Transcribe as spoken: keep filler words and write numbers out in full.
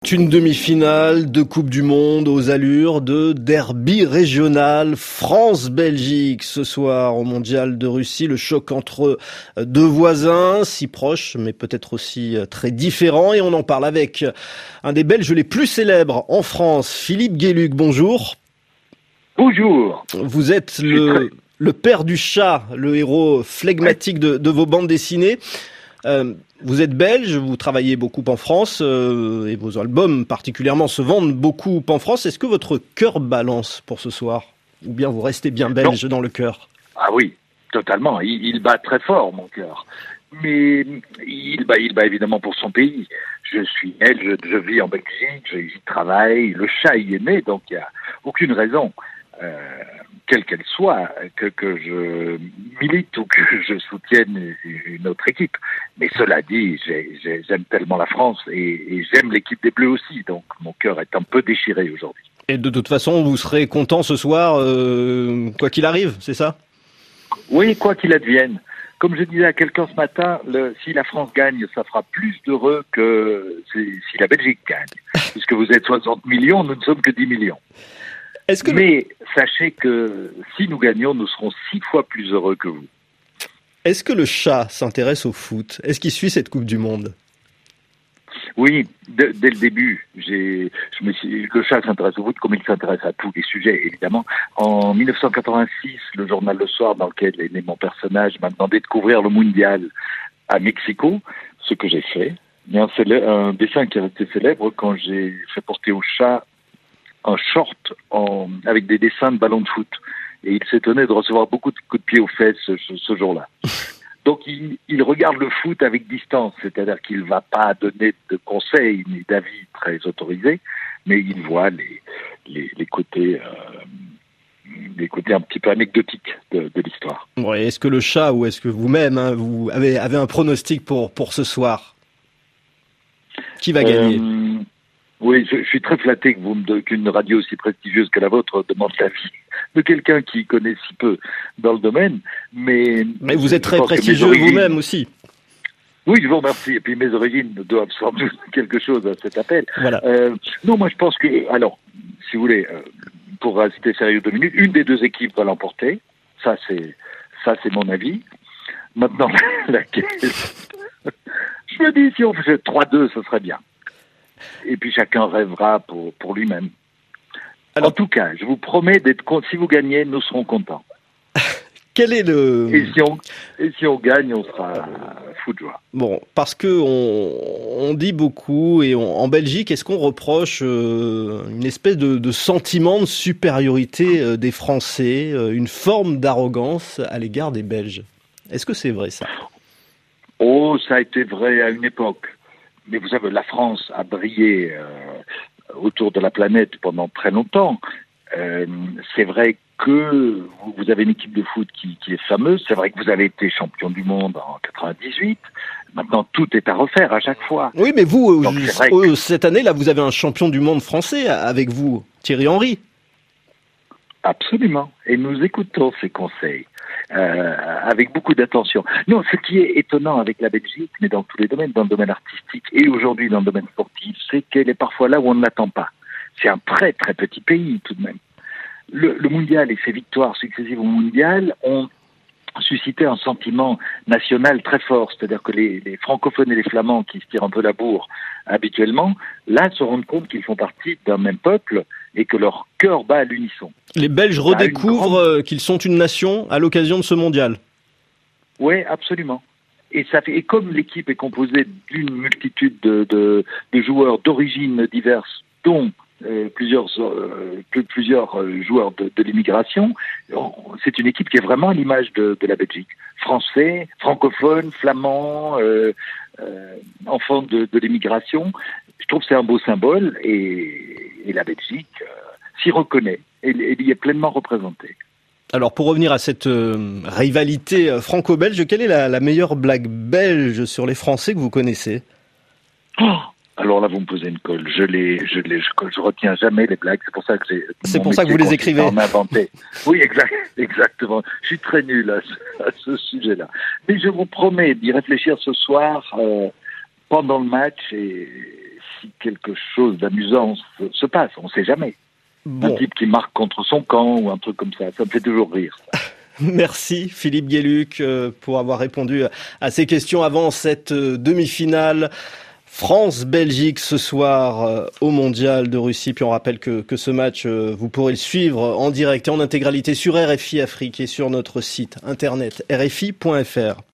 C'est une demi-finale de Coupe du Monde aux allures de derby régional France-Belgique. Ce soir au Mondial de Russie, le choc entre deux voisins, si proches mais peut-être aussi très différents. Et on en parle avec un des Belges les plus célèbres en France, Philippe Gueluc. Bonjour. Bonjour. Vous êtes le, très... le père du chat, le héros flegmatique de, de vos bandes dessinées. Euh, vous êtes belge, vous travaillez beaucoup en France euh, et vos albums particulièrement se vendent beaucoup en France. Est-ce que votre cœur balance pour ce soir? Ou bien vous restez bien belge non. dans le cœur? Ah oui, totalement. Il, il bat très fort, mon cœur. Mais il bat, il bat évidemment pour son pays. Je suis belge, je, je vis en Belgique, j'y travaille. Le chat y est né, donc il n'y a aucune raison. Euh, quelle qu'elle soit, que, que je milite ou que je soutienne une autre équipe. Mais cela dit, j'ai, j'ai, j'aime tellement la France et, et j'aime l'équipe des Bleus aussi, donc mon cœur est un peu déchiré aujourd'hui. Et de toute façon, vous serez content ce soir, euh, quoi qu'il arrive, c'est ça? Oui, quoi qu'il advienne. Comme je disais à quelqu'un ce matin, le, si la France gagne, ça fera plus d'heureux que si, si la Belgique gagne. Puisque vous êtes soixante millions, nous ne sommes que dix millions. Est-ce que Mais le... sachez que si nous gagnons, nous serons six fois plus heureux que vous. Est-ce que le chat s'intéresse au foot? Est-ce qu'il suit cette Coupe du Monde? Oui, de, dès le début, j'ai, je me suis, le chat s'intéresse au foot comme il s'intéresse à tous les sujets, évidemment. En dix-neuf cent quatre-vingt-six, le journal Le Soir, dans lequel est né mon personnage, m'a demandé de couvrir le mondial à Mexico, ce que j'ai fait. Il y a un, célè- un dessin qui est resté célèbre quand j'ai fait porter au chat un short en, avec des dessins de ballons de foot. Et il s'étonnait de recevoir beaucoup de coups de pied aux fesses ce, ce jour-là. Donc il, il regarde le foot avec distance, c'est-à-dire qu'il ne va pas donner de conseils ni d'avis très autorisés, mais il voit les, les, les côtés... Euh, les côtés un petit peu anecdotiques de, de l'histoire. Ouais, est-ce que le chat ou est-ce que vous-même, hein, vous avez, avez un pronostic pour, pour ce soir? Qui va gagner? euh, Oui, je, je suis très flatté que vous me, qu'une radio aussi prestigieuse que la vôtre demande l'avis de quelqu'un qui connaît si peu dans le domaine. Mais, mais vous êtes très prestigieux origines... vous-même aussi. Oui, je vous remercie. Et puis mes origines doivent sans doute quelque chose à cet appel. Voilà. Euh, non, moi je pense que, alors, si vous voulez, euh, pour rester sérieux deux minutes, une des deux équipes va l'emporter. Ça, c'est, ça, c'est mon avis. Maintenant, laquelle je me dis, si on faisait trois deux, ce serait bien. Et puis chacun rêvera pour, pour lui-même. Alors, en tout cas, je vous promets d'être content. Si vous gagnez, nous serons contents. Quel est le... Et si on, et si on gagne, on sera fou de joie. Bon, parce que on, on dit beaucoup, et on, en Belgique, est-ce qu'on reproche euh, une espèce de, de sentiment de supériorité euh, des Français, euh, une forme d'arrogance à l'égard des Belges? Est-ce que c'est vrai, ça? Oh, ça a été vrai à une époque. Mais vous savez, la France a brillé euh, autour de la planète pendant très longtemps. Euh, c'est vrai que vous avez une équipe de foot qui, qui est fameuse. C'est vrai que vous avez été champion du monde en quatre-vingt-dix-huit. Maintenant, tout est à refaire à chaque fois. Oui, mais vous, Donc, euh, que... cette année-là, vous avez un champion du monde français avec vous, Thierry Henry. Absolument. Et nous écoutons ses conseils euh, avec beaucoup d'attention. Non, ce qui est étonnant avec la Belgique, mais dans tous les domaines, dans le domaine artistique et aujourd'hui dans le domaine sportif, c'est qu'elle est parfois là où on ne l'attend pas. C'est un très très petit pays tout de même. Le, le mondial et ses victoires successives au mondial ont suscité un sentiment national très fort, c'est-à-dire que les, les francophones et les flamands qui se tirent un peu la bourre habituellement, là se rendent compte qu'ils font partie d'un même peuple et que leur cœur bat à l'unisson. Les Belges redécouvrent grande... qu'ils sont une nation à l'occasion de ce mondial. Oui, absolument. Et, ça fait, et comme l'équipe est composée d'une multitude de, de, de joueurs d'origines diverses, dont Euh, plusieurs euh, plusieurs euh, joueurs de, de l'immigration, c'est une équipe qui est vraiment à l'image de, de la Belgique. Français, francophone, flamand, euh, euh, enfants de, de l'immigration. Je trouve que c'est un beau symbole et, et la Belgique euh, s'y reconnaît et, et y est pleinement représentée. Alors pour revenir à cette euh, rivalité euh, franco-belge, quelle est la, la meilleure blague belge sur les Français que vous connaissez? Oh, alors là, vous me posez une colle. Je les, je les, je, je retiens jamais les blagues. C'est pour ça que j'ai. C'est pour ça que vous les écrivez. En inventer. Oui, exact, exactement. Je suis très nul à ce, à ce sujet-là. Mais je vous promets d'y réfléchir ce soir euh, pendant le match et si quelque chose d'amusant se, se passe. On ne sait jamais. Bon. Un type qui marque contre son camp ou un truc comme ça, ça me fait toujours rire. Merci Philippe Gueluc pour avoir répondu à ces questions avant cette demi-finale France-Belgique ce soir au Mondial de Russie. Puis on rappelle que, que ce match, vous pourrez le suivre en direct et en intégralité sur R F I Afrique et sur notre site internet R F I point F R.